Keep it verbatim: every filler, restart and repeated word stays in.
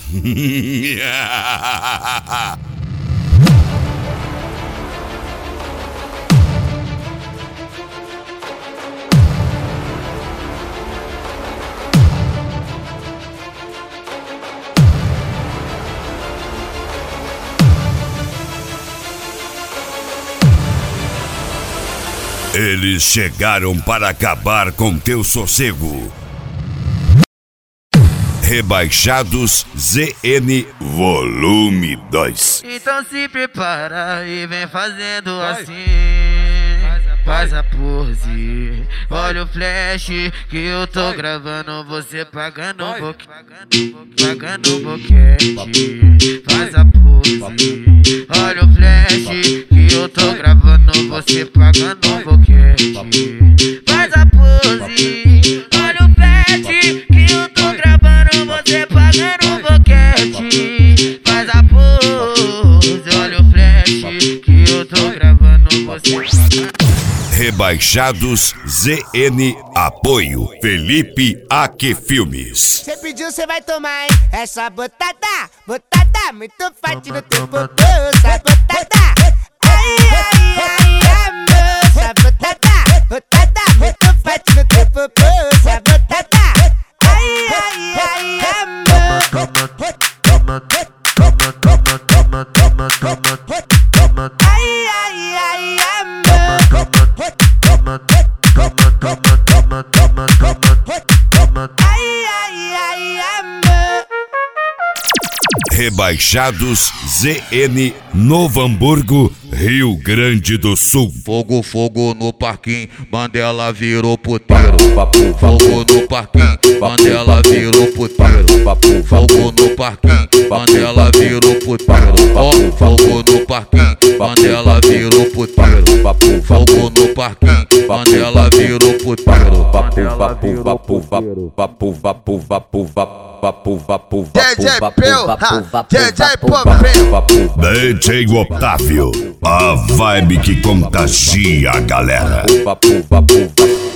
Eles chegaram para acabar com teu sossego. Rebaixados Z N Volume dois. Então se prepara e vem fazendo assim. Faz a pose, olha o flash que eu tô gravando, você pagando um boquete, pagando um boquete. Faz a pose, olha o flash que eu tô gravando, você pagando um boquete. Faz a pose, olha o flash que eu tô gravando, você pagando um boquete. Faz a pose, olha o flash que eu tô gravando, você pagando. Rebaixados Z N Apoio Felipe Aque Filmes. Cê pediu, cê vai tomar, hein? Essa botada, botada muito forte no teu popô. Essa botada, ai, ai, ai, amor. Essa botada, botada muito forte no teu popô. Essa botada, ai, ai, ai, amor. Ai, ai, ai, amor. Ai, ai, ai, amor. Rebaixados Z N Novo Hamburgo, Rio Grande do Sul. Fogo, fogo no parquinho, Mandela virou puteiro. Fogo no parquinho, Mandela virou puteiro. Fogo no parquinho, Mandela virou puteiro. Ó, fogo no parquinho, Mandela virou puteiro. Fogo no parquinho, Mandela virou puteiro. Vapu, vapu, vapu, vapu, vapu, vapu, vapu. Vapu, vapu, vapu, D J vapu, Pel, vapu, vapu, D J vapu, Popinho. vapu, D J Otávio, a vibe que contagia a galera. vapu, vapu, vapu.